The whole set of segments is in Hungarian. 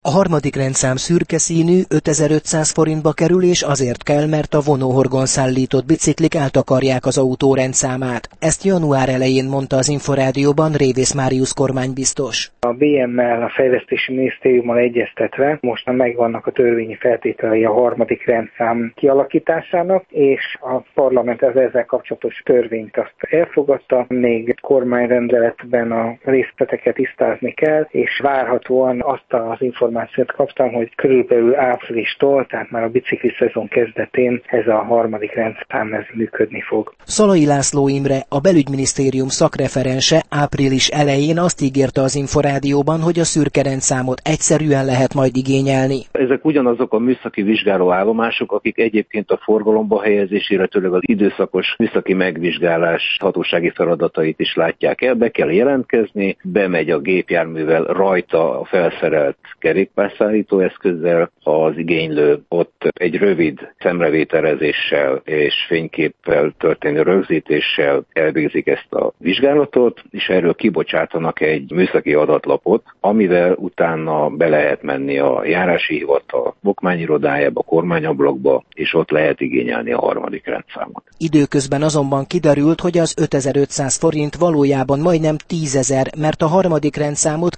A harmadik rendszám szürke színű, 5500 forintba kerül, és azért kell, mert a vonóhorgon szállított biciklik eltakarják az autó rendszámát. Ezt január elején mondta az Inforádióban Révész Máriusz kormánybiztos. A BM-mel, a Fejlesztési Minisztériummal egyeztetve most már megvannak a törvényi feltételei a harmadik rendszám kialakításának, és a parlament ezzel kapcsolatos törvényt azt elfogadta. Még kormányrendeletben a részleteket tisztázni kell, és várhatóan azt az információt kaptam, hogy körülbelül áprilistól, tehát már a bicikli szezon kezdetén ez a harmadik rendszám működni fog. Szalai László Imre, a belügyminisztérium szakreferense április elején azt ígérte az Inforádióban, hogy a szürke rendszámot egyszerűen lehet majd igényelni. Ezek ugyanazok a műszaki vizsgáló állomások, akik egyébként a forgalomba helyezés, illetőleg az időszakos műszaki megvizsgálás hatósági feladatait is látják el. Be kell jelentkezni, bemegy a gépjárművel rajta a felszerelt kerékpárszállító eszközzel, az igénylő ott egy rövid szemrevételezéssel és fényképpel történő rögzítéssel elvégzik ezt a vizsgálatot, és erről kibocsátanak egy műszaki adatlapot, amivel utána be lehet menni a járási hivatal okmányirodájába, kormányablakba, és ott lehet igényelni a harmadik rendszámot. Időközben azonban kiderült, hogy az 5500 forint valójában majdnem 10 000, mert a harmadik rendszámot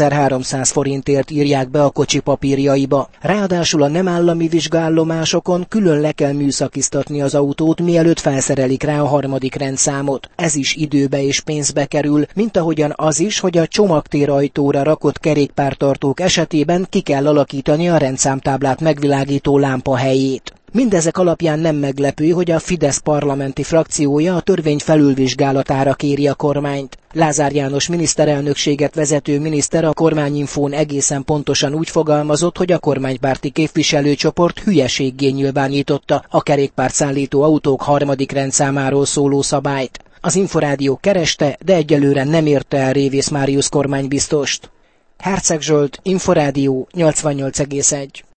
2300 forintért írják be a kocsi papírjaiba. Ráadásul a nem állami vizsgállomásokon külön le kell műszakiztatni az autót, mielőtt felszerelik rá a harmadik rendszámot. Ez is időbe és pénzbe kerül, mint ahogyan az is, hogy a csomagtérajtóra rakott kerékpártartók esetében ki kell alakítani a rendszámtáblát megvilágító lámpa helyét. Mindezek alapján nem meglepő, hogy a Fidesz parlamenti frakciója a törvény felülvizsgálatára kéri a kormányt. Lázár János miniszterelnökséget vezető miniszter a Kormányinfón egészen pontosan úgy fogalmazott, hogy a kormánypárti képviselőcsoport hülyeséggé nyilvánította a kerékpárt szállító autók harmadik rendszámáról szóló szabályt. Az Inforádió kereste, de egyelőre nem érte el Révész Máriusz kormánybiztost. Herceg Zsolt, Inforádió 88,1.